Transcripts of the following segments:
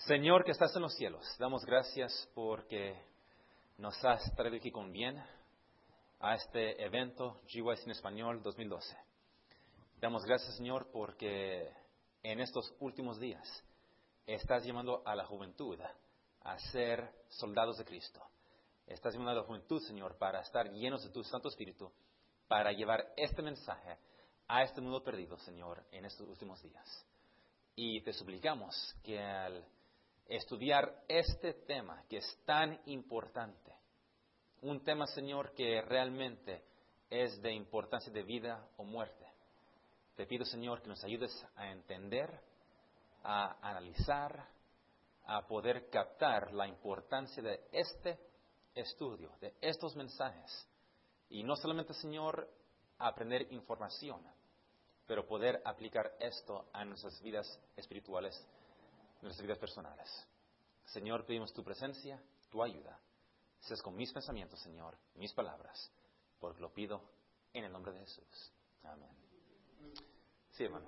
Señor que estás en los cielos, damos gracias porque nos has traído aquí con bien a este evento GYC en Español 2012. Damos gracias, Señor, porque en estos últimos días estás llamando a la juventud a ser soldados de Cristo. Estás llamando a la juventud, Señor, para estar llenos de tu Santo Espíritu, para llevar este mensaje a este mundo perdido, Señor, en estos últimos días. Y te suplicamos que al estudiar este tema que es tan importante, un tema, Señor, que realmente es de importancia de vida o muerte, te pido, Señor, que nos ayudes a entender, a analizar, a poder captar la importancia de este estudio, de estos mensajes. Y no solamente, Señor, aprender información, pero poder aplicar esto a nuestras vidas espirituales, nuestras vidas personales. Señor, pedimos tu presencia, tu ayuda. Seas con mis pensamientos, Señor, mis palabras, porque lo pido en el nombre de Jesús. Amén. Sí, hermano.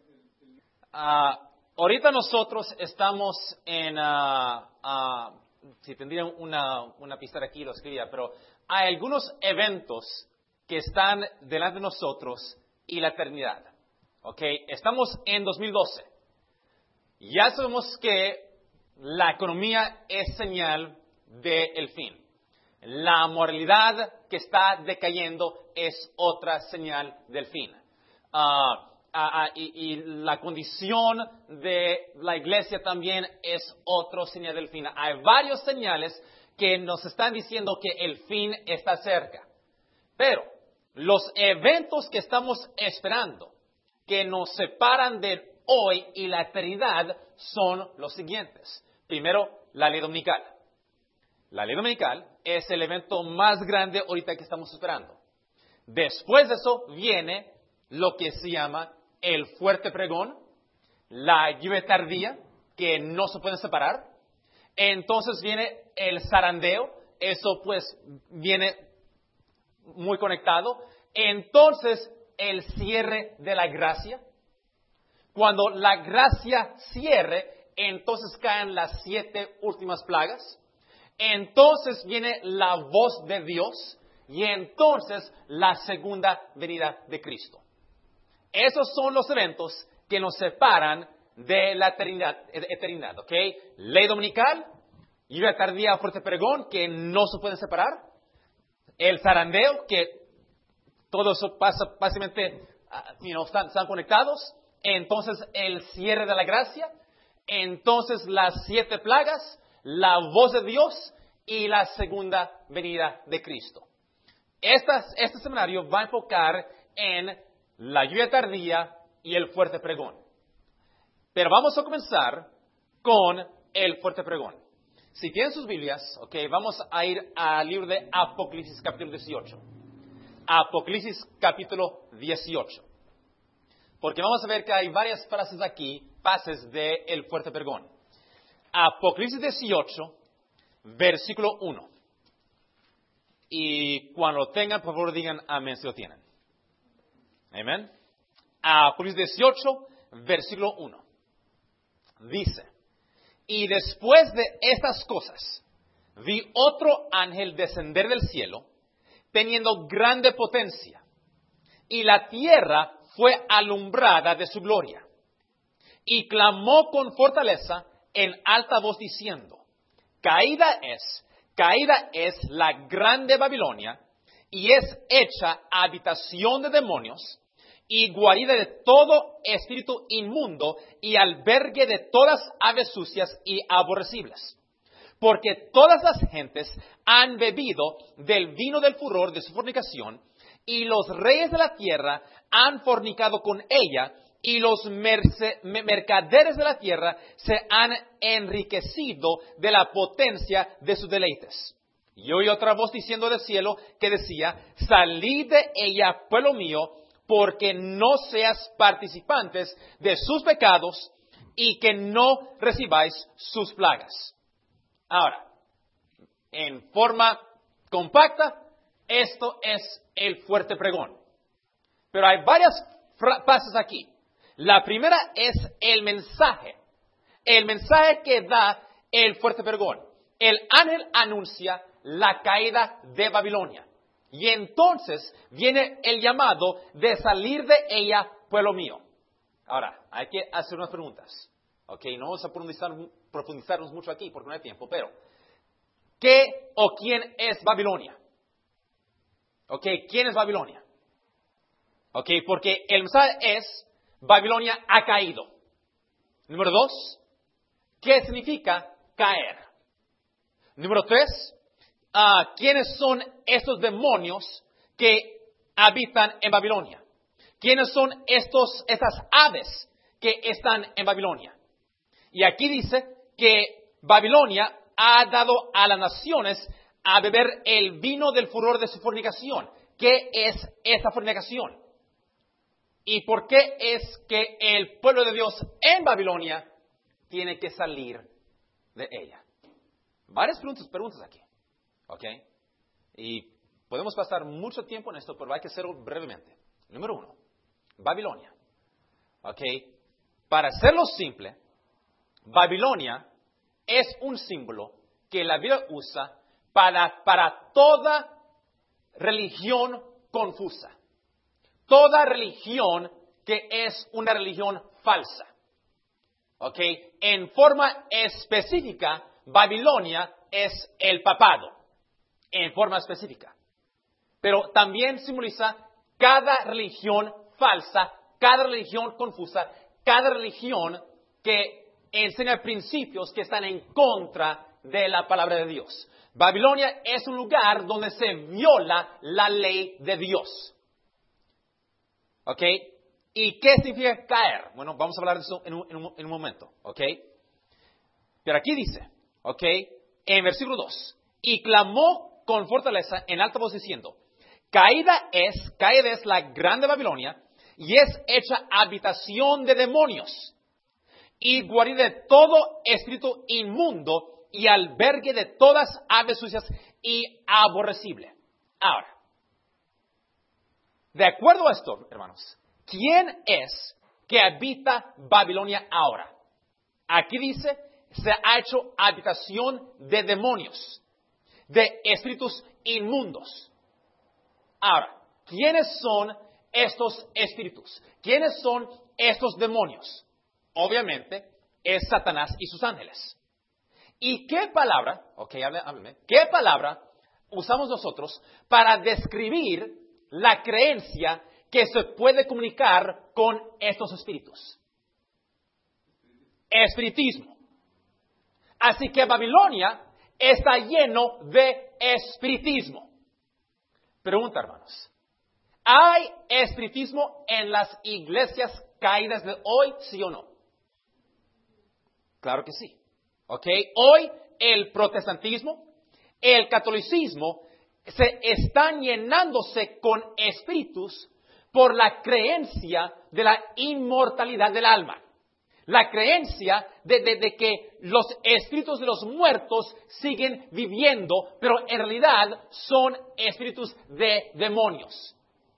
Ahorita nosotros estamos en, si tendría una pizarra aquí lo escribía, pero hay algunos eventos que están delante de nosotros y la eternidad. ¿Ok? Estamos en 2012. Ya sabemos que la economía es señal del fin. La moralidad que está decayendo es otra señal del fin. Y la condición de la iglesia también es otra señal del fin. Hay varias señales que nos están diciendo que el fin está cerca. Pero los eventos que estamos esperando, que nos separan de hoy y la eternidad, son los siguientes. Primero, la ley dominical. La ley dominical es el evento más grande ahorita que estamos esperando. Después de eso viene lo que se llama el fuerte pregón, la lluvia tardía, que no se pueden separar. Entonces viene el zarandeo, eso pues viene muy conectado. Entonces el cierre de la gracia. Cuando la gracia cierre, entonces caen las 7 últimas plagas. Entonces viene la voz de Dios y entonces la segunda venida de Cristo. Esos son los eventos que nos separan de la eternidad, ¿ok? Ley dominical, lluvia tardía, fuerte pregón, que no se pueden separar. El zarandeo, que todo eso pasa básicamente, están conectados. Entonces el cierre de la gracia. Entonces las 7 plagas, la voz de Dios y la segunda venida de Cristo. Este seminario va a enfocar en la lluvia tardía y el fuerte pregón. Pero vamos a comenzar con el fuerte pregón. Si tienen sus Biblias, vamos a ir al libro de Apocalipsis capítulo 18. Apocalipsis capítulo 18. Porque vamos a ver que hay varias frases aquí, pases del fuerte pregón. Apocalipsis 18, versículo 1. Y cuando lo tengan, por favor digan amén si lo tienen. Amén. Apocalipsis 18, versículo 1. Dice: y después de estas cosas, vi otro ángel descender del cielo, teniendo grande potencia, y la tierra fue alumbrada de su gloria. Y clamó con fortaleza en alta voz diciendo: caída es la grande Babilonia, y es hecha habitación de demonios, y guarida de todo espíritu inmundo, y albergue de todas aves sucias y aborrecibles. Porque todas las gentes han bebido del vino del furor de su fornicación, y los reyes de la tierra han fornicado con ella, y los mercaderes de la tierra se han enriquecido de la potencia de sus deleites. Y oí otra voz diciendo del cielo que decía: salid de ella, pueblo mío, porque no seas participantes de sus pecados y que no recibáis sus plagas. Ahora, en forma compacta, esto es el fuerte pregón. Pero hay varias frases aquí. La primera es el mensaje El mensaje que da el fuerte pregón. El ángel anuncia la caída de Babilonia. Y entonces viene el llamado de salir de ella, pueblo mío. Ahora, hay que hacer unas preguntas. Ok, no vamos a profundizarnos mucho aquí porque no hay tiempo, pero ¿qué o quién es Babilonia? Ok, ¿quién es Babilonia? Ok, porque el mensaje es Babilonia ha caído. Número 2, ¿qué significa caer? Número 3, ¿quiénes son estos demonios que habitan en Babilonia? ¿Quiénes son estas aves que están en Babilonia? Y aquí dice que Babilonia ha dado a las naciones a beber el vino del furor de su fornicación. ¿Qué es esta fornicación? ¿Y por qué es que el pueblo de Dios en Babilonia tiene que salir de ella? Varias preguntas aquí. ¿Ok? Y podemos pasar mucho tiempo en esto, pero hay que hacerlo brevemente. Número 1, Babilonia. ¿Ok? Para hacerlo simple, Babilonia es un símbolo que la Biblia usa para toda religión confusa. Toda religión que es una religión falsa. ¿Ok? En forma específica, Babilonia es el papado. En forma específica. Pero también simboliza cada religión falsa, cada religión confusa, cada religión que enseña principios que están en contra de la palabra de Dios. Babilonia es un lugar donde se viola la ley de Dios. ¿Ok? ¿Y qué significa caer? Bueno, vamos a hablar de eso en un momento. ¿Ok? Pero aquí dice, ¿ok? En versículo 2, y clamó con fortaleza en alta voz diciendo, caída es la grande Babilonia, y es hecha habitación de demonios, y guarida de todo espíritu inmundo, y albergue de todas aves sucias y aborrecible. Ahora, de acuerdo a esto, hermanos, ¿quién es que habita Babilonia ahora? Aquí dice, se ha hecho habitación de demonios, de espíritus inmundos. Ahora, ¿quiénes son estos espíritus? ¿Quiénes son estos demonios? Obviamente, es Satanás y sus ángeles. ¿Y qué palabra, háblame, qué palabra usamos nosotros para describir la creencia que se puede comunicar con estos espíritus? Espiritismo. Así que Babilonia está lleno de espiritismo. Pregunta, hermanos. ¿Hay espiritismo en las iglesias caídas de hoy, sí o no? Claro que sí. ¿Ok? Hoy el protestantismo, el catolicismo, se están llenándose con espíritus por la creencia de la inmortalidad del alma. La creencia de que los espíritus de los muertos siguen viviendo, pero en realidad son espíritus de demonios.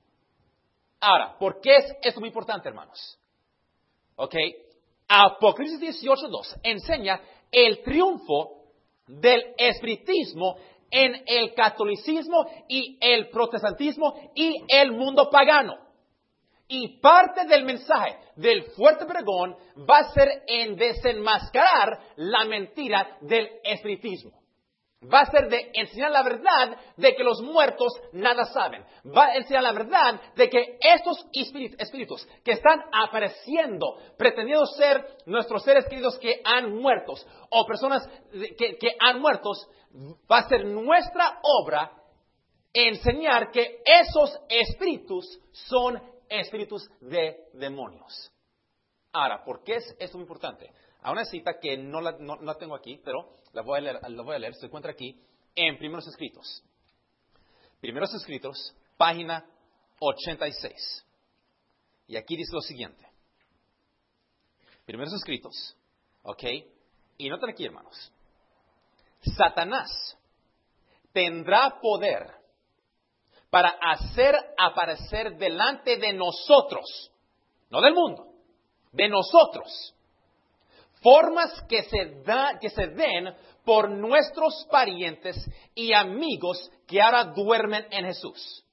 Ahora, ¿por qué es esto muy importante, hermanos? ¿Ok? Apocalipsis 18:2 enseña el triunfo del espiritismo en el catolicismo y el protestantismo y el mundo pagano. Y parte del mensaje del fuerte pregón va a ser en desenmascarar la mentira del espiritismo. Va a ser de enseñar la verdad de que los muertos nada saben. Va a enseñar la verdad de que estos espíritus que están apareciendo, pretendiendo ser nuestros seres queridos que han muerto, o personas que han muerto, va a ser nuestra obra enseñar que esos espíritus son espíritus de demonios. Ahora, ¿por qué es esto muy importante? Hay una cita que no la tengo aquí, pero la voy a leer. Se encuentra aquí en Primeros Escritos. Primeros Escritos, página 86. Y aquí dice lo siguiente. Primeros Escritos, ¿ok? Y noten aquí, hermanos. Satanás tendrá poder para hacer aparecer delante de nosotros, no del mundo, de nosotros, formas que se den por nuestros parientes y amigos que ahora duermen en Jesús.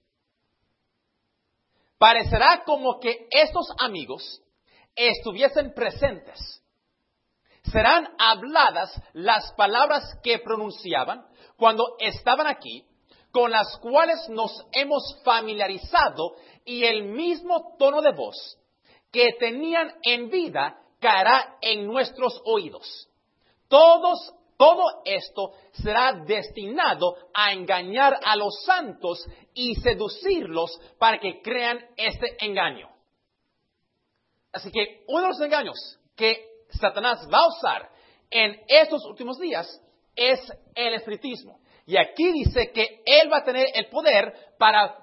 Parecerá como que estos amigos estuviesen presentes. Serán habladas las palabras que pronunciaban cuando estaban aquí, con las cuales nos hemos familiarizado, y el mismo tono de voz que tenían en vida caerá en nuestros oídos. Todo esto será destinado a engañar a los santos y seducirlos para que crean este engaño. Así que uno de los engaños que Satanás va a usar en estos últimos días es el espiritismo. Y aquí dice que él va a tener el poder para,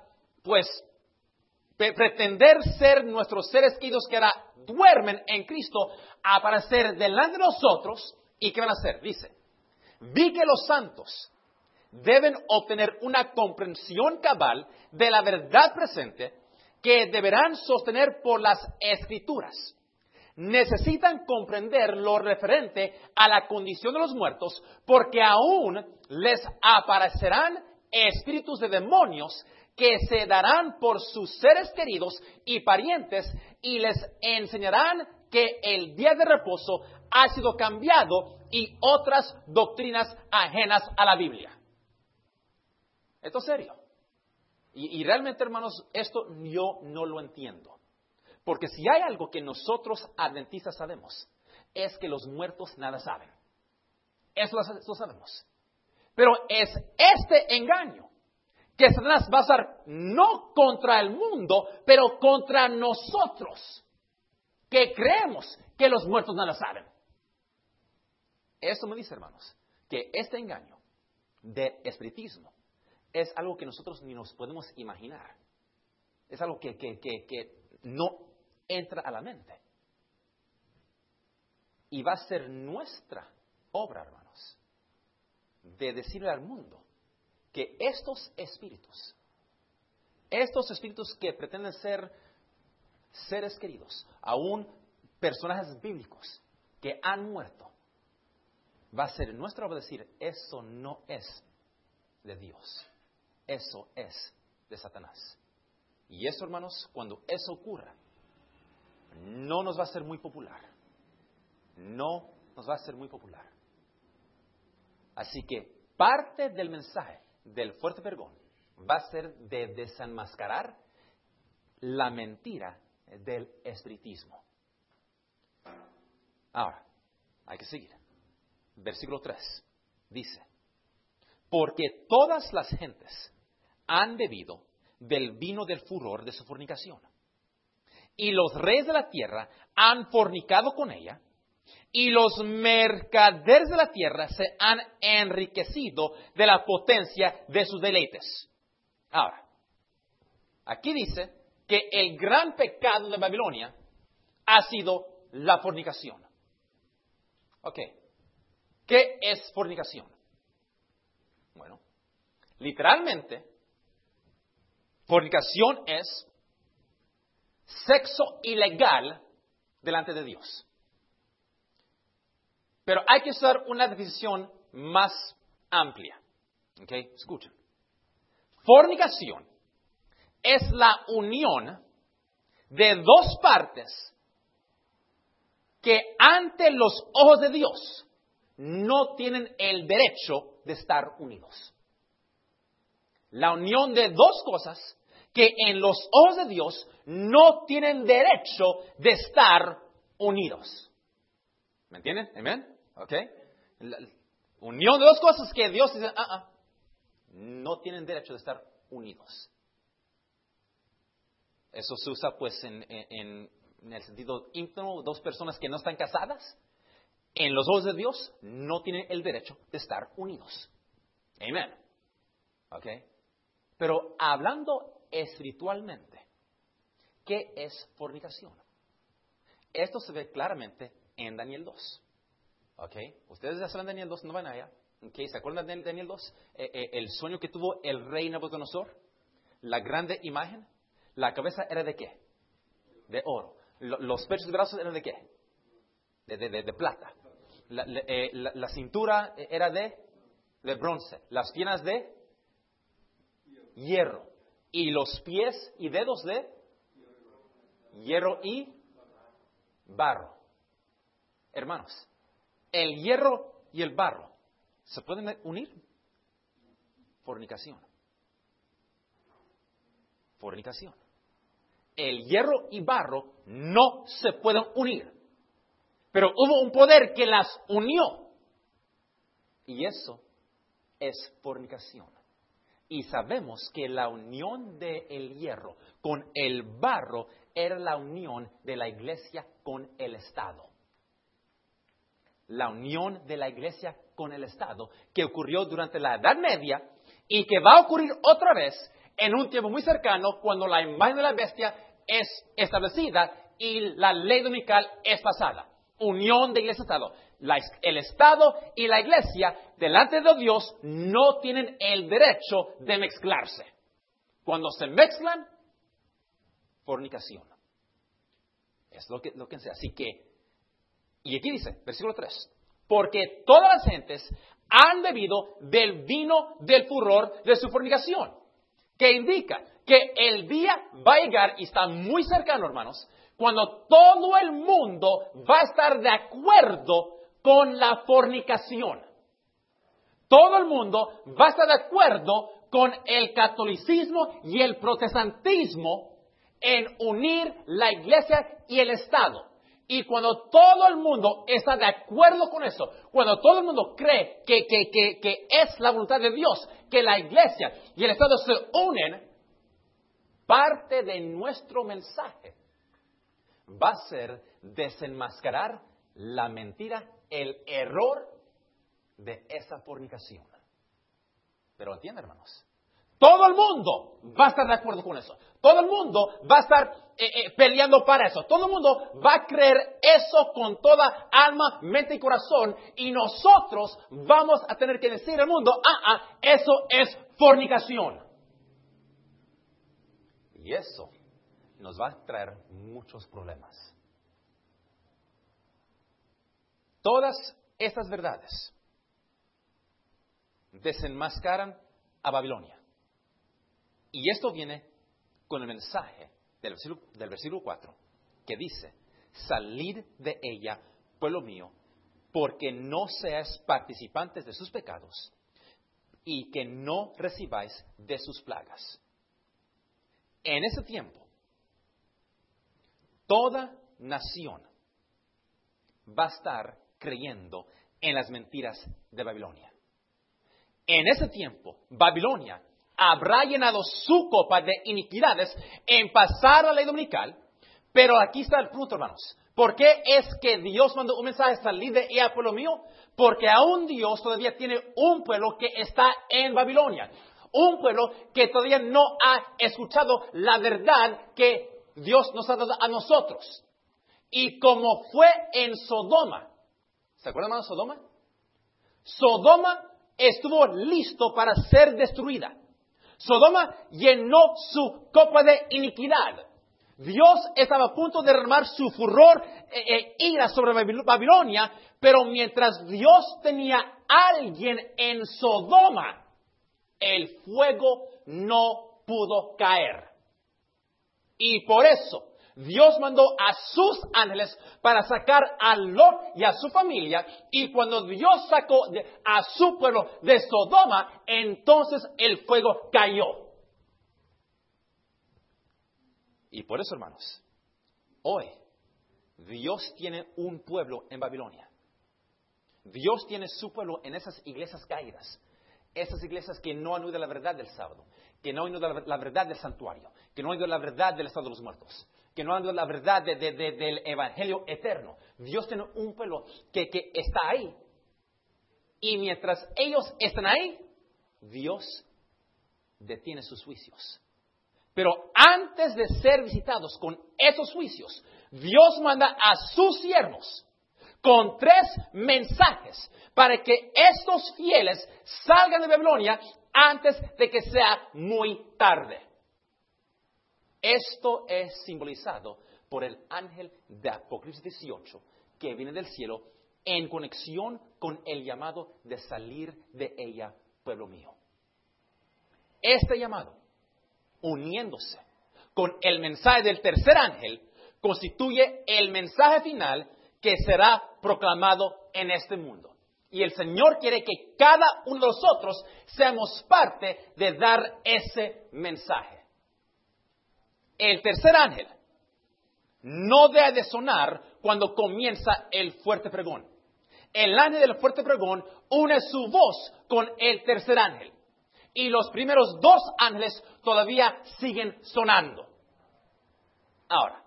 pretender ser nuestros seres queridos que ahora duermen en Cristo, aparecer delante de nosotros. ¿Y qué van a hacer? Dice, vi que los santos deben obtener una comprensión cabal de la verdad presente que deberán sostener por las Escrituras. Necesitan comprender lo referente a la condición de los muertos, porque aún les aparecerán espíritus de demonios que se darán por sus seres queridos y parientes, y les enseñarán que el día de reposo ha sido cambiado y otras doctrinas ajenas a la Biblia. Esto es serio. Y realmente, hermanos, esto yo no lo entiendo. Porque si hay algo que nosotros adventistas sabemos, es que los muertos nada saben. Eso lo sabemos. Pero es este engaño que Satanás va a usar no contra el mundo, pero contra nosotros, que creemos que los muertos nada saben. Eso me dice, hermanos, que este engaño de espiritismo es algo que nosotros ni nos podemos imaginar. Es algo que no entra a la mente. Y va a ser nuestra obra, hermanos, de decirle al mundo que estos espíritus que pretenden ser seres queridos, aún personajes bíblicos que han muerto, va a ser nuestra obra decir, eso no es de Dios, eso es de Satanás. Y eso, hermanos, cuando eso ocurra, no nos va a ser muy popular. No nos va a ser muy popular. Así que parte del mensaje del fuerte pregón va a ser de desenmascarar la mentira del espiritismo. Ahora, hay que seguir. Versículo 3 dice, porque todas las gentes han bebido del vino del furor de su fornicación. Y los reyes de la tierra han fornicado con ella, y los mercaderes de la tierra se han enriquecido de la potencia de sus deleites. Ahora, aquí dice que el gran pecado de Babilonia ha sido la fornicación. Ok, ¿qué es fornicación? Bueno, literalmente, fornicación es sexo ilegal delante de Dios. Pero hay que usar una definición más amplia. ¿Ok? Escuchen. Fornicación es la unión de dos partes que ante los ojos de Dios no tienen el derecho de estar unidos. La unión de dos cosas que en los ojos de Dios no tienen derecho de estar unidos. ¿Me entienden? ¿Amén? ¿Ok? La unión de dos cosas que Dios dice, no tienen derecho de estar unidos. Eso se usa pues en el sentido íntimo, dos personas que no están casadas, en los ojos de Dios no tienen el derecho de estar unidos. Amén. ¿Ok? Pero hablando espiritualmente, ¿qué es fornicación? Esto se ve claramente en Daniel 2. ¿Ok? Ustedes ya saben Daniel 2, no van allá. ¿Ok? ¿Se acuerdan de Daniel 2? El sueño que tuvo el rey Nabucodonosor, la grande imagen, la cabeza era de ¿qué? De oro. Los pechos y brazos eran de ¿qué? de plata. La cintura era de bronce. Las piernas de hierro. Y los pies y dedos de hierro y barro. Hermanos, el hierro y el barro, ¿se pueden unir? Fornicación. Fornicación. El hierro y barro no se pueden unir. Pero hubo un poder que las unió. Y eso es fornicación. Y sabemos que la unión del hierro con el barro era la unión de la iglesia con el Estado. La unión de la iglesia con el Estado que ocurrió durante la Edad Media y que va a ocurrir otra vez en un tiempo muy cercano cuando la imagen de la bestia es establecida y la ley dominical es pasada. Unión de iglesia-Estado. El Estado y la iglesia delante de Dios no tienen el derecho de mezclarse. Cuando se mezclan, fornicación. Es lo que enseña. Así que, y aquí dice, versículo 3, porque todas las gentes han bebido del vino del furor de su fornicación, que indica que el día va a llegar, y está muy cercano, hermanos, cuando todo el mundo va a estar de acuerdo con la fornicación. Todo el mundo va a estar de acuerdo con el catolicismo y el protestantismo en unir la iglesia y el Estado. Y cuando todo el mundo está de acuerdo con eso, cuando todo el mundo cree que es la voluntad de Dios, que la iglesia y el Estado se unen, parte de nuestro mensaje va a ser desenmascarar la mentira, el error de esa fornicación. Pero entienden, hermanos, todo el mundo va a estar de acuerdo con eso. Todo el mundo va a estar peleando para eso. Todo el mundo va a creer eso con toda alma, mente y corazón. Y nosotros vamos a tener que decir al mundo, eso es fornicación. Y eso nos va a traer muchos problemas. Todas estas verdades desenmascaran a Babilonia. Y esto viene con el mensaje del versículo 4, que dice, salid de ella, pueblo mío, porque no seáis participantes de sus pecados y que no recibáis de sus plagas. En ese tiempo, toda nación va a estar creyendo en las mentiras de Babilonia. En ese tiempo, Babilonia habrá llenado su copa de iniquidades en pasar la ley dominical, pero aquí está el punto, hermanos. ¿Por qué es que Dios mandó un mensaje, salir de ella, pueblo mío? Porque aún Dios todavía tiene un pueblo que está en Babilonia. Un pueblo que todavía no ha escuchado la verdad que Dios nos ha dado a nosotros. Y como fue en Sodoma, ¿se acuerdan, hermanos, Sodoma? Sodoma estuvo listo para ser destruida. Sodoma llenó su copa de iniquidad. Dios estaba a punto de derramar su furor e ira sobre Babilonia, pero mientras Dios tenía a alguien en Sodoma, el fuego no pudo caer. Y por eso Dios mandó a sus ángeles para sacar a Lot y a su familia. Y cuando Dios sacó a su pueblo de Sodoma, entonces el fuego cayó. Y por eso, hermanos, hoy Dios tiene un pueblo en Babilonia. Dios tiene su pueblo en esas iglesias caídas. Esas iglesias que no han oído la verdad del sábado, que no han oído la verdad del santuario, que no han oído la verdad del estado de los muertos, que no han oído la verdad del evangelio eterno. Dios tiene un pueblo que está ahí. Y mientras ellos están ahí, Dios detiene sus juicios. Pero antes de ser visitados con esos juicios, Dios manda a sus siervos con 3 mensajes para que estos fieles salgan de Babilonia antes de que sea muy tarde. Esto es simbolizado por el ángel de Apocalipsis 18 que viene del cielo en conexión con el llamado de salir de ella, pueblo mío. Este llamado, uniéndose con el mensaje del tercer ángel, constituye el mensaje final que será proclamado en este mundo. Y el Señor quiere que cada uno de nosotros seamos parte de dar ese mensaje. El tercer ángel no debe de sonar cuando comienza el fuerte pregón. El ángel del fuerte pregón une su voz con el tercer ángel. Y los primeros dos ángeles todavía siguen sonando. Ahora,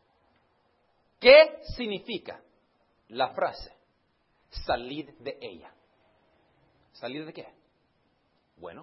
¿qué significa la frase salid de ella? ¿Salir de qué? Bueno,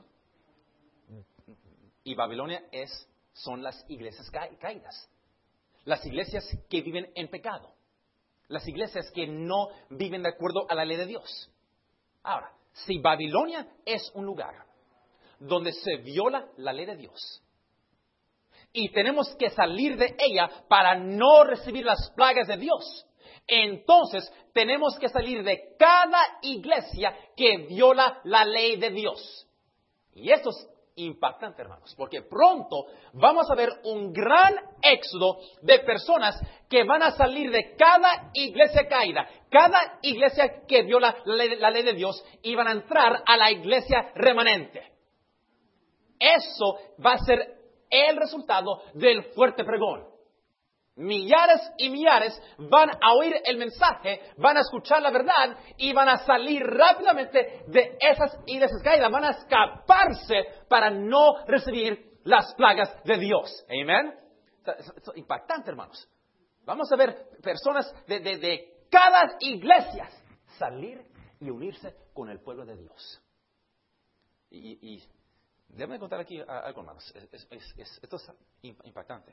y Babilonia son las iglesias caídas. Las iglesias que viven en pecado. Las iglesias que no viven de acuerdo a la ley de Dios. Ahora, si Babilonia es un lugar donde se viola la ley de Dios, y tenemos que salir de ella para no recibir las plagas de Dios, entonces tenemos que salir de cada iglesia que viola la ley de Dios. Y esto es impactante, hermanos, porque pronto vamos a ver un gran éxodo de personas que van a salir de cada iglesia caída, cada iglesia que viola la ley de Dios, y van a entrar a la iglesia remanente. Eso va a ser el resultado del fuerte pregón. Millares y millares van a oír el mensaje, van a escuchar la verdad y van a salir rápidamente de esas iglesias caídas, van a escaparse para no recibir las plagas de Dios. Amén. Esto es impactante, hermanos. Vamos a ver personas de cada iglesia salir y unirse con el pueblo de Dios. Y déjame contar aquí algo, hermanos. Esto es impactante.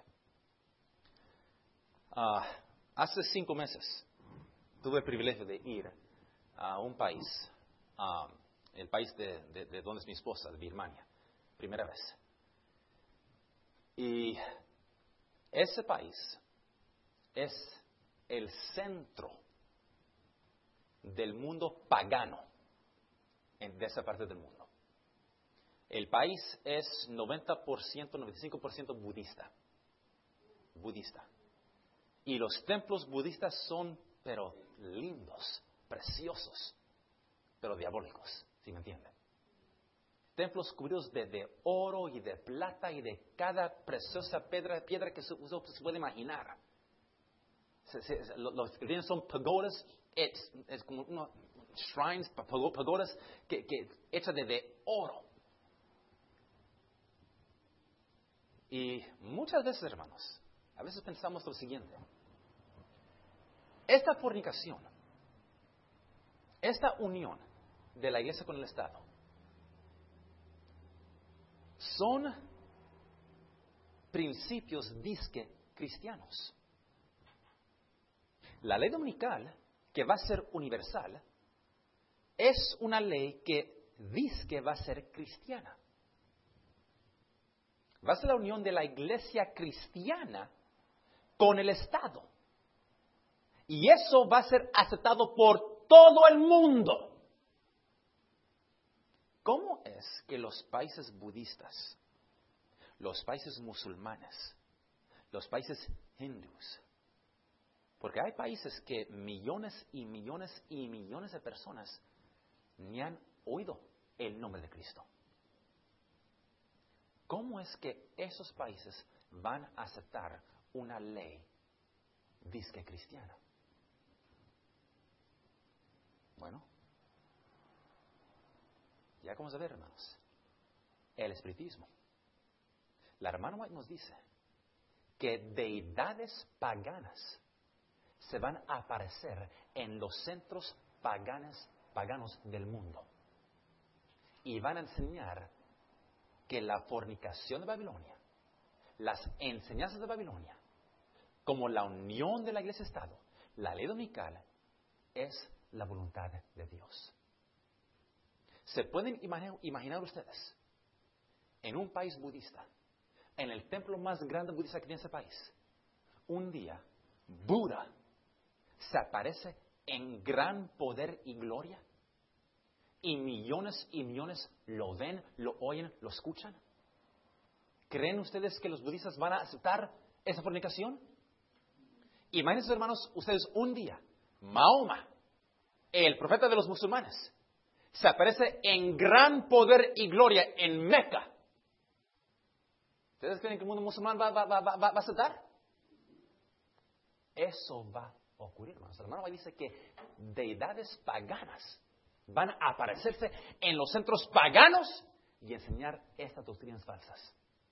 Hace 5 meses tuve el privilegio de ir a un país, el país de donde es mi esposa, de Birmania, primera vez. Y ese país es el centro del mundo pagano de esa parte del mundo. El país es 90%, 95% budista. Y los templos budistas son, pero lindos, preciosos, pero diabólicos, ¿sí me entienden? Templos cubiertos de oro y de plata y de cada preciosa piedra que se puede imaginar. Los que tienen son pagodas, es como unos shrines, pagodas que hechas de oro. Y muchas veces, hermanos, a veces pensamos lo siguiente. Esta fornicación, esta unión de la iglesia con el Estado, son principios disque cristianos. La ley dominical, que va a ser universal, es una ley que disque va a ser cristiana. Va a ser la unión de la iglesia cristiana con el Estado. Y eso va a ser aceptado por todo el mundo. ¿Cómo es que los países budistas, los países musulmanes, los países hindúes, porque hay países que millones y millones y millones de personas ni han oído el nombre de Cristo? ¿Cómo es que esos países van a aceptar una ley disque cristiana? Bueno, ya vamos a ver, hermanos, el espiritismo. La hermana White nos dice que deidades paganas se van a aparecer en los centros paganos del mundo y van a enseñar que la fornicación de Babilonia, las enseñanzas de Babilonia, como la unión de la iglesia-estado, la ley dominical, es la voluntad de Dios. ¿Se pueden imaginar ustedes en un país budista, en el templo más grande budista que tiene ese país, un día Buda se aparece en gran poder y gloria, y millones lo ven, lo oyen, lo escuchan, ¿creen ustedes que los budistas van a aceptar esa fornicación? Imagínense, hermanos, ustedes un día, Mahoma, el profeta de los musulmanes, se aparece en gran poder y gloria en Meca. ¿Ustedes creen que el mundo musulmán va a aceptar? Eso va a ocurrir, hermanos. El hermano dice que deidades paganas van a aparecerse en los centros paganos y enseñar estas doctrinas falsas.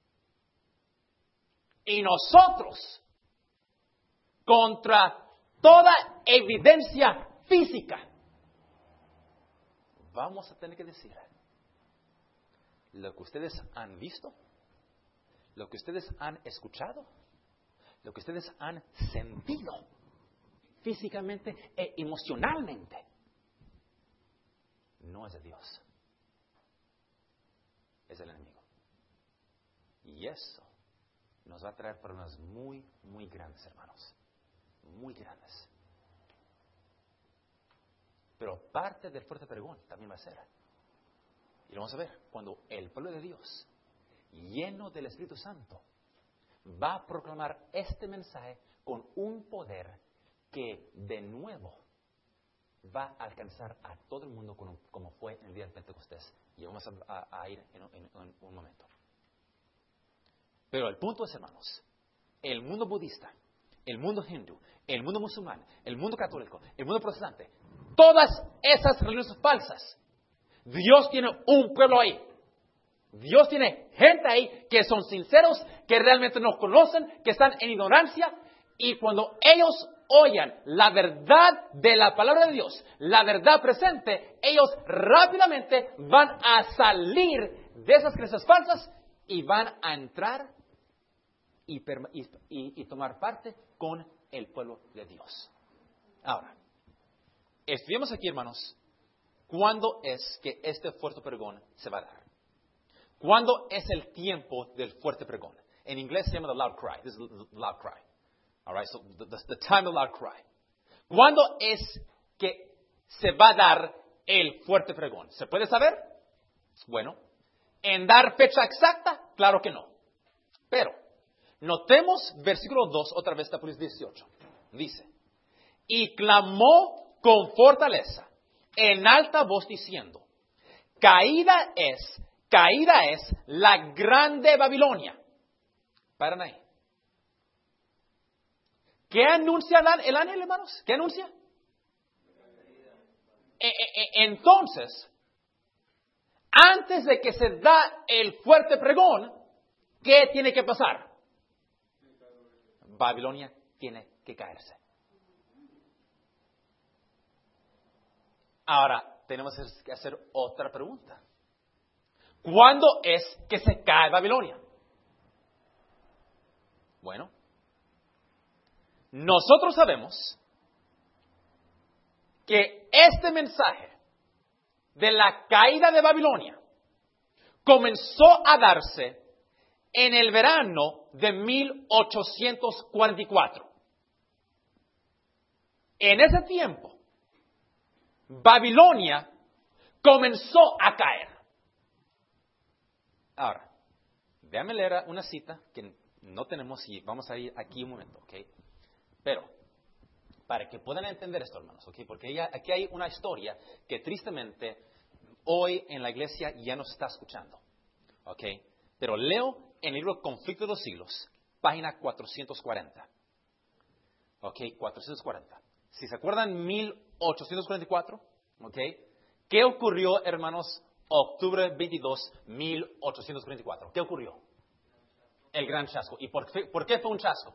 Y nosotros, contra toda evidencia física, vamos a tener que decir lo que ustedes han visto, lo que ustedes han escuchado, lo que ustedes han sentido físicamente e emocionalmente, no es de Dios, es del enemigo. Y eso nos va a traer problemas muy, muy grandes, hermanos, muy grandes. Pero parte del fuerte pregón también va a ser, y lo vamos a ver, cuando el pueblo de Dios, lleno del Espíritu Santo, va a proclamar este mensaje con un poder que de nuevo va a alcanzar a todo el mundo como fue en el día de Pentecostés. Y vamos a ir en un momento. Pero el punto es, hermanos, el mundo budista, el mundo hindú, el mundo musulmán, el mundo católico, el mundo protestante, todas esas religiones falsas, Dios tiene un pueblo ahí. Dios tiene gente ahí que son sinceros, que realmente nos conocen, que están en ignorancia, y cuando ellos oyan la verdad de la palabra de Dios, la verdad presente, ellos rápidamente van a salir de esas creencias falsas y van a entrar y tomar parte con el pueblo de Dios. Ahora, estudiemos aquí, hermanos, ¿cuándo es que este fuerte pregón se va a dar? ¿Cuándo es el tiempo del fuerte pregón? En inglés se llama the loud cry. This is the loud cry. All right, so the time of the loud cry. ¿Cuándo es que se va a dar el fuerte pregón? ¿Se puede saber? Bueno, ¿en dar fecha exacta? Claro que no. Pero, notemos versículo 2, otra vez, Apocalipsis 18. Dice, y clamó con fortaleza, en alta voz diciendo, caída es la grande Babilonia. Paran ahí. ¿Qué anuncia el ángel, hermanos? ¿Qué anuncia? Entonces, antes de que se da el fuerte pregón, ¿qué tiene que pasar? Babilonia tiene que caerse. Ahora, tenemos que hacer otra pregunta. ¿Cuándo es que se cae Babilonia? Bueno, nosotros sabemos que este mensaje de la caída de Babilonia comenzó a darse en el verano de 1844. En ese tiempo, Babilonia comenzó a caer. Ahora, déjame leer una cita que no tenemos y vamos a ir aquí un momento, ¿ok? Pero, para que puedan entender esto, hermanos, ¿ok? Porque aquí hay una historia que tristemente hoy en la iglesia ya no se está escuchando, ¿ok? Pero leo en el libro Conflicto de los Siglos, página 440. ¿Ok? 440. Si se acuerdan, 1844, ¿ok? ¿Qué ocurrió, hermanos, octubre 22, 1844? ¿Qué ocurrió? El gran chasco. ¿Y por qué fue un chasco?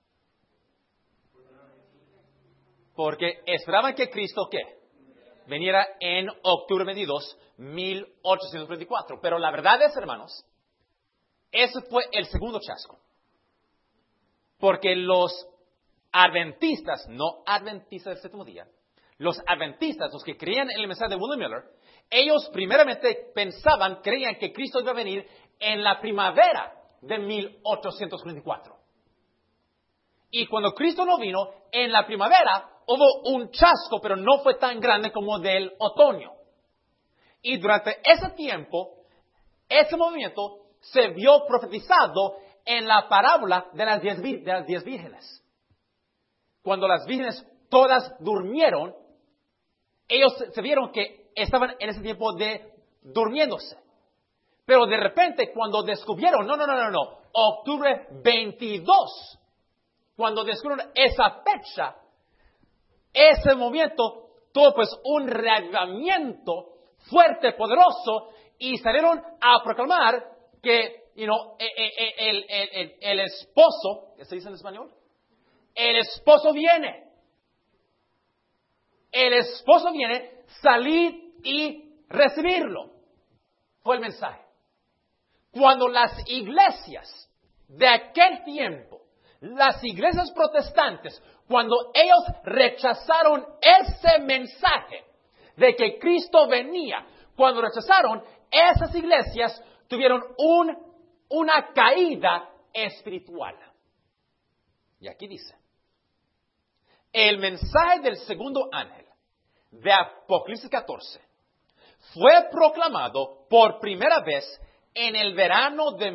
Porque esperaban que Cristo, ¿qué? Viniera en octubre 22, 1844. Pero la verdad es, hermanos, ese fue el segundo chasco. Porque los adventistas, no adventistas del séptimo día, los adventistas, los que creían en el mensaje de William Miller, ellos primeramente creían que Cristo iba a venir en la primavera de 1844. Y cuando Cristo no vino en la primavera, hubo un chasco, pero no fue tan grande como del otoño. Y durante ese tiempo, ese movimiento se vio profetizado en la parábola de las 10 vírgenes. Cuando las vírgenes todas durmieron, ellos se vieron que estaban en ese tiempo de durmiéndose. Pero de repente, cuando descubrieron, no, octubre 22, cuando descubrieron esa fecha, ese movimiento tuvo pues un reavivamiento fuerte, poderoso, y salieron a proclamar que, el esposo, ¿qué se dice en español? El esposo viene. El esposo viene, salid y recibirlo. Fue el mensaje. Cuando las iglesias de aquel tiempo, las iglesias protestantes, cuando ellos rechazaron ese mensaje de que Cristo venía, cuando rechazaron, esas iglesias tuvieron una caída espiritual. Y aquí dice, el mensaje del segundo ángel de Apocalipsis 14 fue proclamado por primera vez en el verano de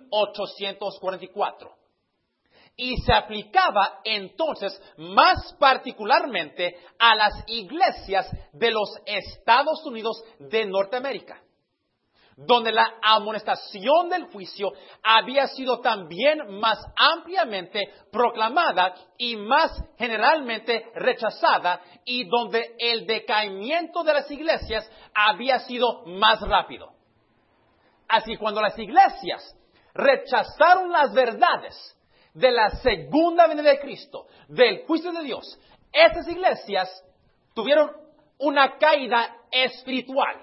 1844 y se aplicaba entonces más particularmente a las iglesias de los Estados Unidos de Norteamérica, donde la amonestación del juicio había sido también más ampliamente proclamada y más generalmente rechazada, y donde el decaimiento de las iglesias había sido más rápido. Así, cuando las iglesias rechazaron las verdades de la segunda venida de Cristo, del juicio de Dios, esas iglesias tuvieron una caída espiritual.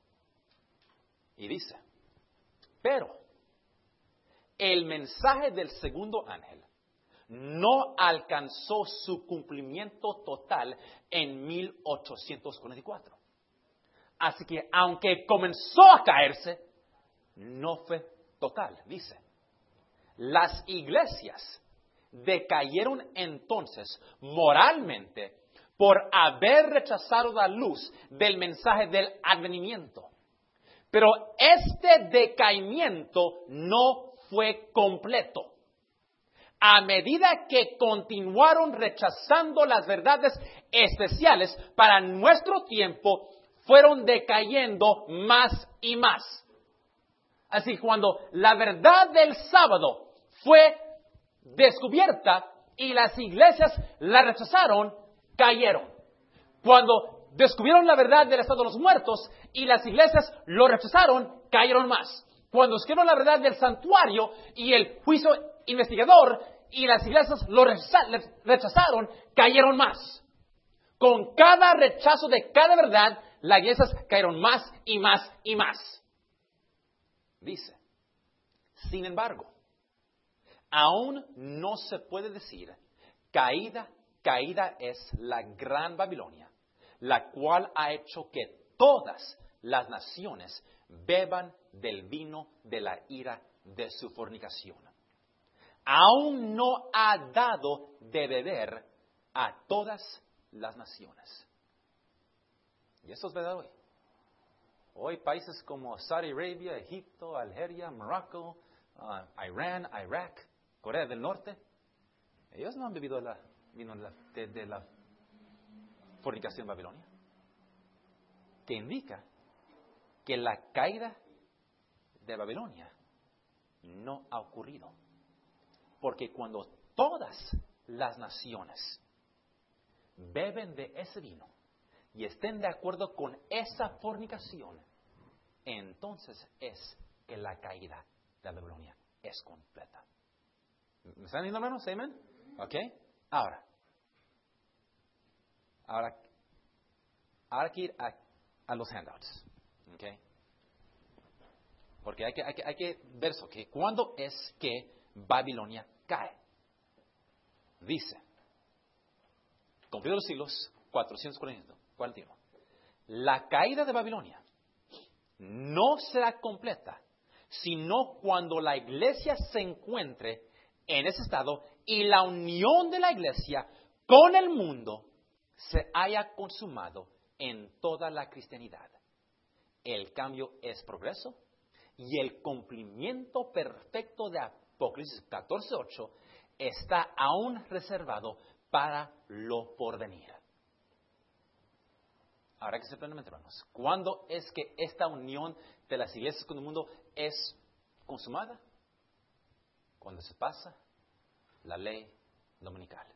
Y dice, pero el mensaje del segundo ángel no alcanzó su cumplimiento total en 1844. Así que aunque comenzó a caerse, no fue total. Dice, las iglesias decayeron entonces moralmente por haber rechazado la luz del mensaje del advenimiento. Pero este decaimiento no fue completo. A medida que continuaron rechazando las verdades especiales para nuestro tiempo, fueron decayendo más y más. Así, cuando la verdad del sábado fue descubierta y las iglesias la rechazaron, cayeron. Cuando descubrieron la verdad del estado de los muertos y las iglesias lo rechazaron, cayeron más. Cuando descubrieron la verdad del santuario y el juicio investigador y las iglesias lo rechazaron, cayeron más. Con cada rechazo de cada verdad, las iglesias cayeron más y más y más. Dice, sin embargo, aún no se puede decir caída es la gran Babilonia, la cual ha hecho que todas las naciones beban del vino de la ira de su fornicación. Aún no ha dado de beber a todas las naciones. Y eso es verdad hoy. Hoy países como Saudi Arabia, Egipto, Algeria, Morocco, Irán, Irak, Corea del Norte, ellos no han bebido vino de la fornicación babilonia, que indica que la caída de Babilonia no ha ocurrido. Porque cuando todas las naciones beben de ese vino y estén de acuerdo con esa fornicación, entonces es que la caída de Babilonia es completa. ¿Me están viendo, hermanos? ¿Amén? ¿Ok? Ahora hay que ir a los handouts. ¿Ok? Porque hay que ver eso. ¿Okay? ¿Cuándo es que Babilonia cae? Dice, cumplidos los siglos, 441. La caída de Babilonia no será completa, sino cuando la iglesia se encuentre en ese estado y la unión de la iglesia con el mundo se haya consumado en toda la cristianidad. El cambio es progreso y el cumplimiento perfecto de Apocalipsis 14:8 está aún reservado para lo porvenir. Ahora que se plenamente, hermanos, ¿cuándo es que esta unión de las iglesias con el mundo es consumada? Cuando se pasa la ley dominical.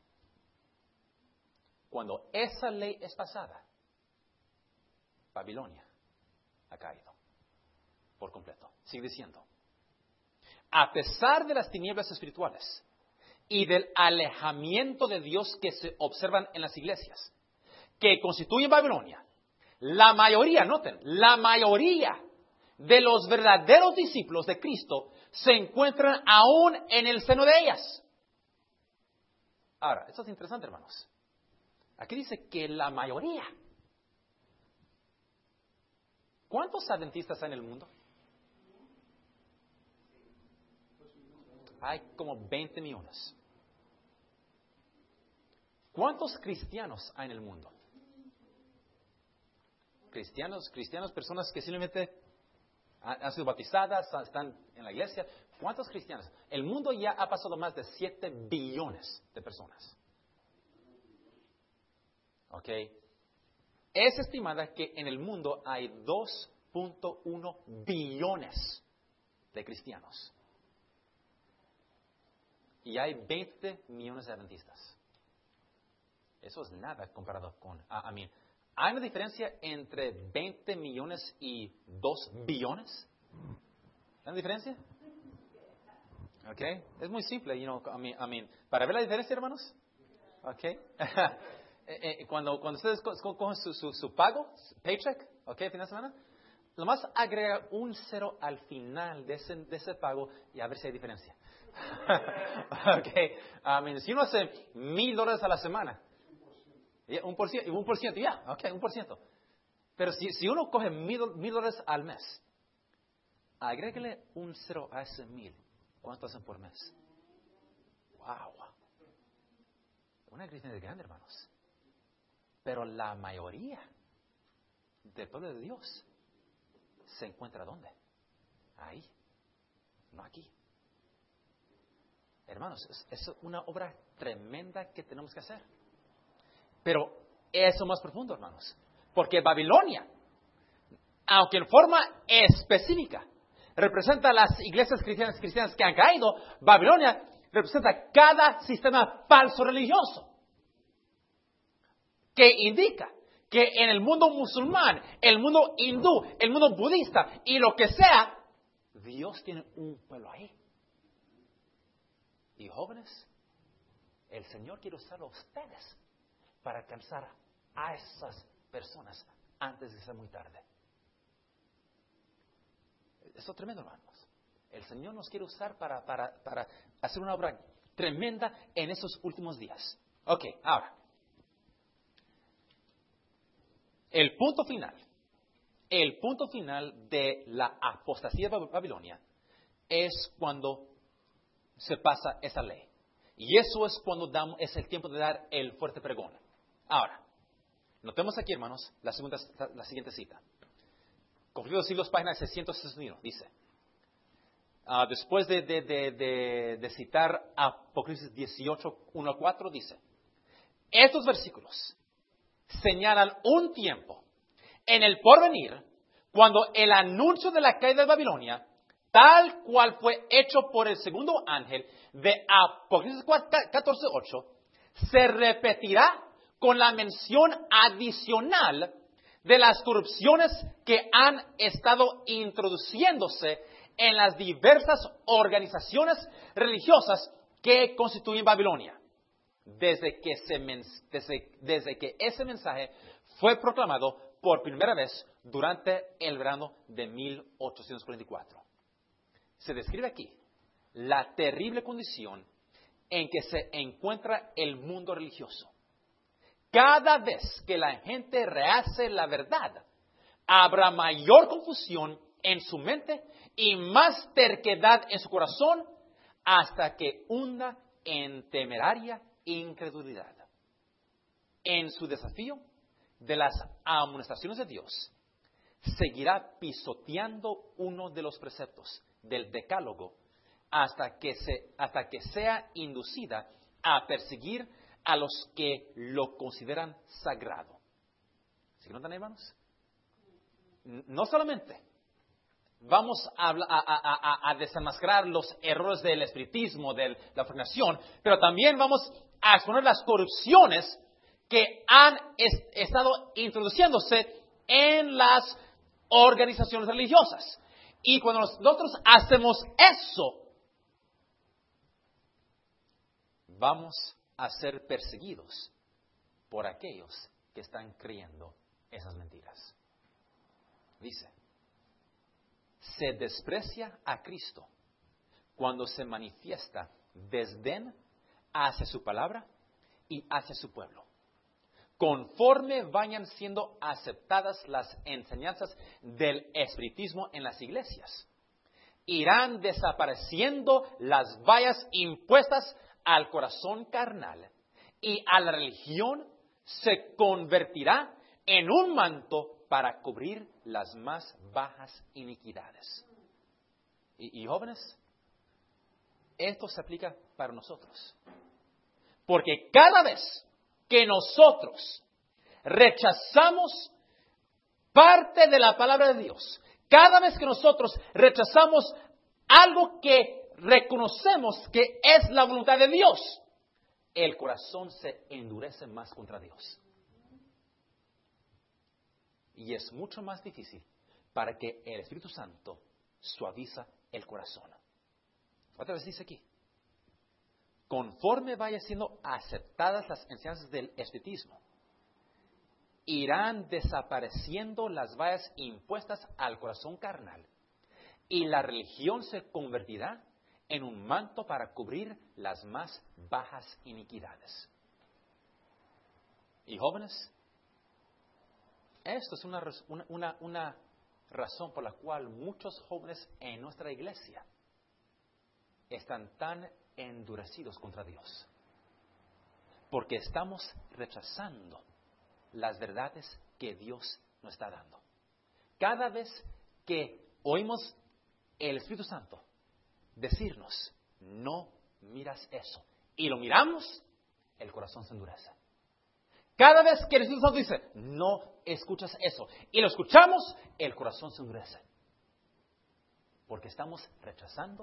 Cuando esa ley es pasada, Babilonia ha caído por completo. Sigue diciendo, a pesar de las tinieblas espirituales y del alejamiento de Dios que se observan en las iglesias, que constituyen Babilonia, la mayoría, noten, la mayoría de los verdaderos discípulos de Cristo se encuentran aún en el seno de ellas. Ahora, esto es interesante, hermanos. Aquí dice que la mayoría. ¿Cuántos adventistas hay en el mundo? Hay como 20 millones. ¿Cuántos cristianos hay en el mundo? Cristianos, personas que simplemente han sido bautizadas, están en la iglesia. ¿Cuántos cristianos? El mundo ya ha pasado más de 7 billones de personas. ¿Ok? Es estimada que en el mundo hay 2.1 billones de cristianos. Y hay 20 millones de adventistas. Eso es nada comparado con... ¿Hay una diferencia entre 20 millones y 2 billones? ¿Hay una diferencia? ¿Ok? Es muy simple, para ver la diferencia, hermanos. ¿Ok? Cuando ustedes cogen su pago, paycheck, ¿ok? Fin de semana, nomás agrega un cero al final de ese pago y a ver si hay diferencia. ¿Ok? Si uno hace $1,000 a la semana, 1%, ya, ok, 1%. Pero si uno coge $1,000 al mes, agrégale un cero a ese 1,000. ¿Cuánto hacen por mes? Wow. Una cristianidad grande, hermanos. Pero la mayoría del pueblo de Dios se encuentra ¿dónde? Ahí, no aquí. Hermanos, es una obra tremenda que tenemos que hacer. Pero eso más profundo, hermanos. Porque Babilonia, aunque en forma específica, representa las iglesias cristianas que han caído, Babilonia representa cada sistema falso religioso. Que indica que en el mundo musulmán, el mundo hindú, el mundo budista y lo que sea, Dios tiene un pueblo ahí. Y jóvenes, el Señor quiere usar a ustedes para alcanzar a esas personas antes de ser muy tarde. Eso es tremendo, hermanos. El Señor nos quiere usar para hacer una obra tremenda en esos últimos días. Ok, ahora. El punto final de la apostasía de Babilonia es cuando se pasa esa ley. Y eso es cuando es el tiempo de dar el fuerte pregón. Ahora, notemos aquí, hermanos, la siguiente cita. Conflictos de siglos, página 661, dice. Después de citar Apocalipsis 18, 1 a 4, dice. Estos versículos señalan un tiempo en el porvenir cuando el anuncio de la caída de Babilonia, tal cual fue hecho por el segundo ángel de Apocalipsis 14:8, se repetirá con la mención adicional de las corrupciones que han estado introduciéndose en las diversas organizaciones religiosas que constituyen Babilonia, desde que ese mensaje fue proclamado por primera vez durante el verano de 1844. Se describe aquí la terrible condición en que se encuentra el mundo religioso. Cada vez que la gente rehace la verdad, habrá mayor confusión en su mente y más terquedad en su corazón hasta que hunda en temeraria incredulidad. en su desafío de las amonestaciones de Dios, seguirá pisoteando uno de los preceptos del decálogo hasta que sea inducida a perseguir a los que lo consideran sagrado. ¿Sí notan, hermanos? No solamente vamos a desenmascarar los errores del espiritismo, de la fornicación, pero también vamos a exponer las corrupciones que han estado introduciéndose en las organizaciones religiosas. Y cuando nosotros hacemos eso, vamos a ser perseguidos por aquellos que están creyendo esas mentiras. Dice, se desprecia a Cristo cuando se manifiesta desdén hacia su palabra y hacia su pueblo. Conforme vayan siendo aceptadas las enseñanzas del espiritismo en las iglesias, irán desapareciendo las vallas impuestas al corazón carnal y a la religión se convertirá en un manto para cubrir las más bajas iniquidades. Y jóvenes, esto se aplica para nosotros. Porque cada vez que nosotros rechazamos parte de la palabra de Dios, cada vez que nosotros rechazamos algo que reconocemos que es la voluntad de Dios, el corazón se endurece más contra Dios. Y es mucho más difícil para que el Espíritu Santo suaviza el corazón. Otra vez dice aquí, conforme vayan siendo aceptadas las enseñanzas del espiritismo, irán desapareciendo las vallas impuestas al corazón carnal y la religión se convertirá en un manto para cubrir las más bajas iniquidades. Y jóvenes, esto es una razón por la cual muchos jóvenes en nuestra iglesia están tan endurecidos contra Dios. Porque estamos rechazando las verdades que Dios nos está dando. Cada vez que oímos el Espíritu Santo decirnos, no miras eso, y lo miramos, el corazón se endurece. Cada vez que el Espíritu Santo dice, no escuchas eso, y lo escuchamos, el corazón se endurece. Porque estamos rechazando.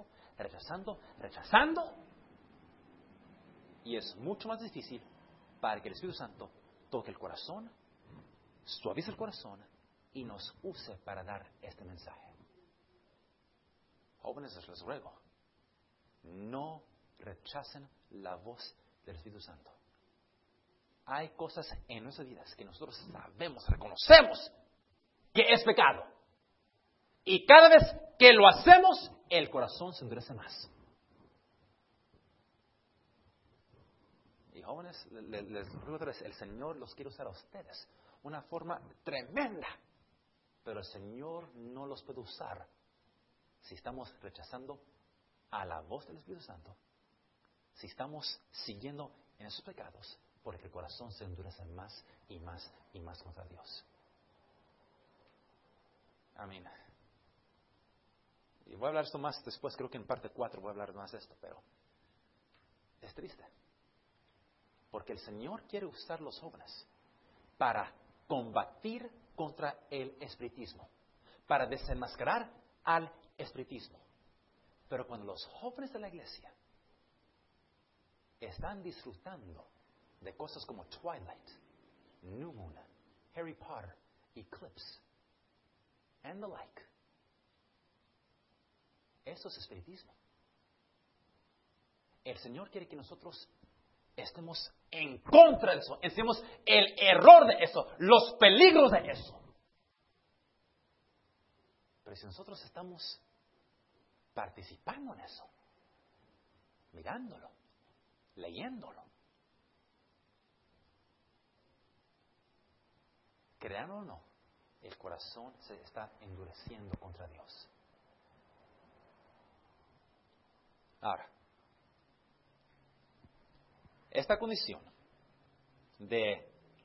Y es mucho más difícil para que el Espíritu Santo toque el corazón, suavice el corazón y nos use para dar este mensaje. Jóvenes, les ruego, no rechacen la voz del Espíritu Santo. Hay cosas en nuestras vidas que nosotros sabemos, reconocemos que es pecado. Y cada vez que lo hacemos, el corazón se endurece más. Y jóvenes, les ruego otra vez, el Señor los quiere usar a ustedes. Una forma tremenda. Pero el Señor no los puede usar si estamos rechazando a la voz del Espíritu Santo. Si estamos siguiendo en esos pecados, porque el corazón se endurece más y más y más contra Dios. Amén. Y voy a hablar esto más después, creo que en parte 4 voy a hablar más de esto, pero es triste. Porque el Señor quiere usar los jóvenes para combatir contra el espiritismo, para desenmascarar al espiritismo. Pero cuando los jóvenes de la iglesia están disfrutando de cosas como Twilight, New Moon, Harry Potter, Eclipse, and the like, eso es espiritismo. El Señor quiere que nosotros estemos en contra de eso, enseñemos el error de eso, los peligros de eso. Pero si nosotros estamos participando en eso, mirándolo, leyéndolo, créanlo o no, el corazón se está endureciendo contra Dios. Ahora, esta condición de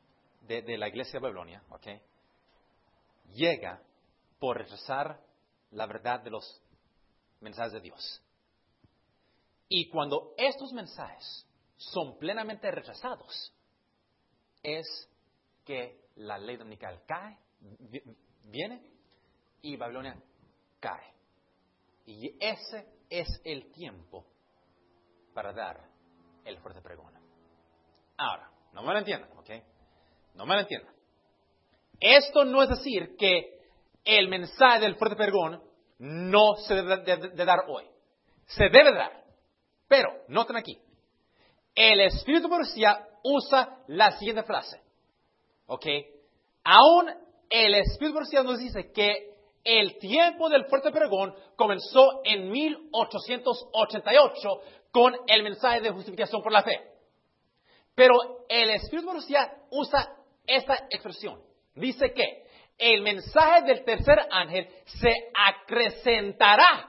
de la iglesia de Babilonia, ¿ok? Llega por rechazar la verdad de los mensajes de Dios. Y cuando estos mensajes son plenamente rechazados, es que la ley dominical viene y Babilonia cae. Y ese es el tiempo para dar el fuerte pregón. Ahora, no me lo entiendan, ¿ok? No me lo entiendan. Esto no es decir que el mensaje del fuerte pregón no se debe de dar hoy. Se debe dar. Pero, noten aquí, el Espíritu de Profecía usa la siguiente frase. ¿Ok? Aún el Espíritu de Profecía nos dice que el tiempo del fuerte pregón comenzó en 1888 con el mensaje de justificación por la fe. Pero el Espíritu de Profecía usa esta expresión. Dice que el mensaje del tercer ángel se acrecentará.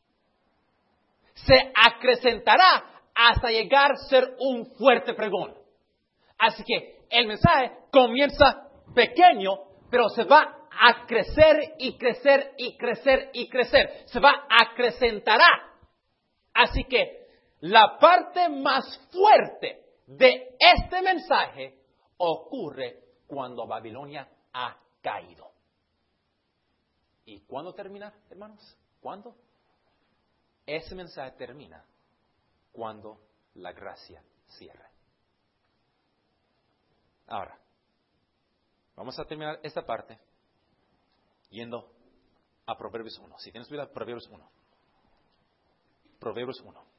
Se acrecentará hasta llegar a ser un fuerte pregón. Así que el mensaje comienza pequeño, pero se va a crecer y crecer y crecer y crecer. Se va a acrecentará. Así que la parte más fuerte de este mensaje ocurre cuando Babilonia ha caído. ¿Y cuándo termina, hermanos? ¿Cuándo? Ese mensaje termina cuando la gracia cierre. Ahora, vamos a terminar esta parte yendo a Proverbios 1. Si tienes Biblia, Proverbios 1. Proverbios 1.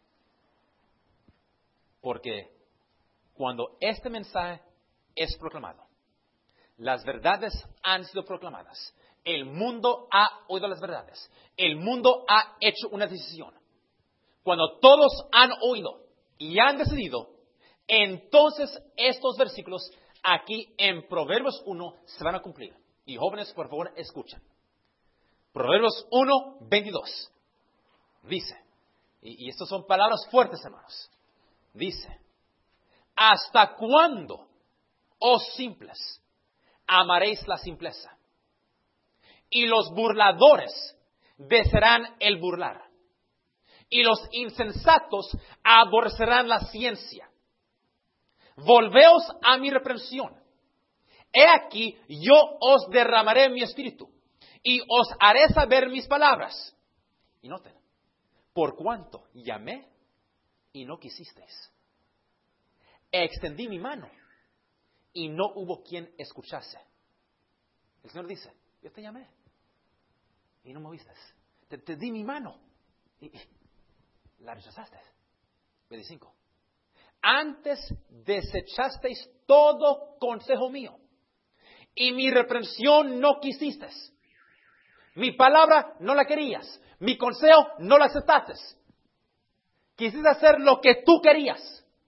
Porque cuando este mensaje es proclamado, las verdades han sido proclamadas, el mundo ha oído las verdades, el mundo ha hecho una decisión. Cuando todos han oído y han decidido, entonces estos versículos aquí en Proverbios 1 se van a cumplir. Y jóvenes, por favor, escuchen. Proverbios 1, 22. Dice, y estas son palabras fuertes, hermanos. Dice, ¿hasta cuándo, oh simples, amaréis la simpleza? Y los burladores desearán el burlar. Y los insensatos aborrecerán la ciencia. Volveos a mi reprensión. He aquí, yo os derramaré mi espíritu, y os haré saber mis palabras. Y noten, por cuanto llamé, y no quisisteis. Extendí mi mano, y no hubo quien escuchase. El Señor dice, yo te llamé, y no me oíste. Te di mi mano, y la rechazaste. 25. Antes desechasteis todo consejo mío, y mi reprensión no quisisteis. Mi palabra no la querías, mi consejo no la aceptaste. Quisiste hacer lo que tú querías.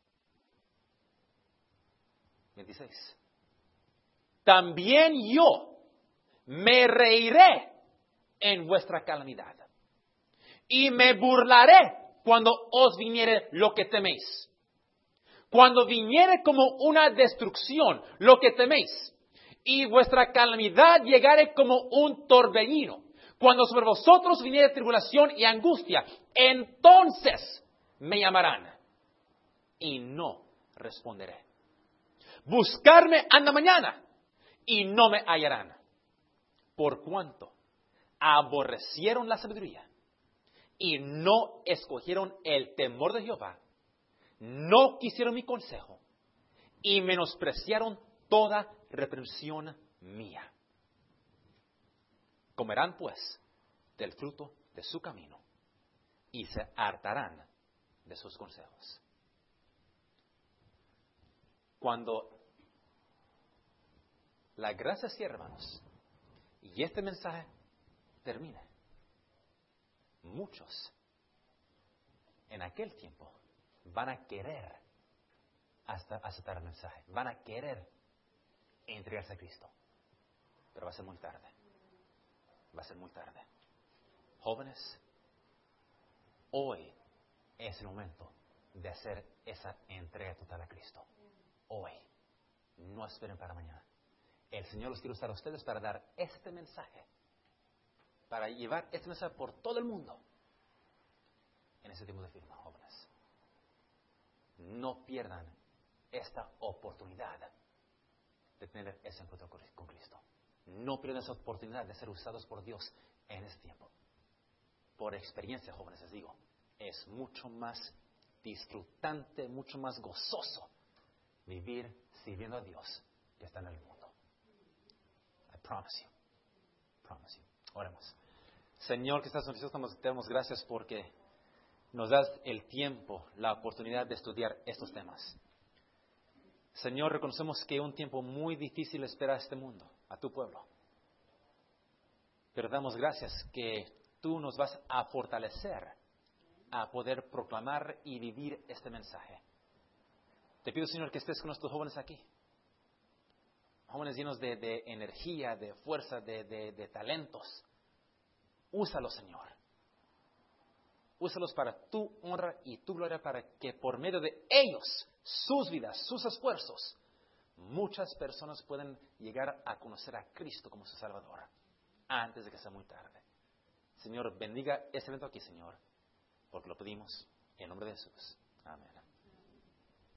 26. También yo me reiré en vuestra calamidad, y me burlaré cuando os viniere lo que teméis. Cuando viniere como una destrucción lo que teméis, y vuestra calamidad llegare como un torbellino, cuando sobre vosotros viniere tribulación y angustia, entonces me llamarán, y no responderé. Buscarme anda mañana, y no me hallarán, por cuanto aborrecieron la sabiduría, y no escogieron el temor de Jehová, no quisieron mi consejo, y menospreciaron toda reprensión mía. Comerán pues del fruto de su camino, y se hartarán de sus consejos. Cuando la gracia cierra, hermanos, y este mensaje termine, muchos en aquel tiempo van a querer hasta aceptar el mensaje, van a querer entregarse a Cristo, pero va a ser muy tarde. Va a ser muy tarde. Jóvenes, hoy es el momento de hacer esa entrega total a Cristo. Hoy. No esperen para mañana. el Señor los quiere usar a ustedes para dar este mensaje, para llevar este mensaje por todo el mundo en ese tiempo de firma, jóvenes. No pierdan esta oportunidad de tener ese encuentro con Cristo. No pierdan esa oportunidad de ser usados por Dios en ese tiempo. Por experiencia, jóvenes, les digo, es mucho más disfrutante, mucho más gozoso vivir sirviendo a Dios que estar en el mundo. I promise you. Promise you. Oremos. Señor, que estás en nosotros, te damos gracias porque nos das el tiempo, la oportunidad de estudiar estos temas. Señor, reconocemos que un tiempo muy difícil espera a este mundo, a tu pueblo. Pero damos gracias que tú nos vas a fortalecer a poder proclamar y vivir este mensaje. Te pido, Señor, que estés con nuestros jóvenes aquí. Jóvenes llenos de energía, de fuerza, de talentos. Úsalos, Señor. Úsalos para tu honra y tu gloria, para que por medio de ellos, sus vidas, sus esfuerzos, muchas personas puedan llegar a conocer a Cristo como su Salvador antes de que sea muy tarde. Señor, bendiga este evento aquí, Señor, porque lo pedimos en nombre de Jesús. Amén.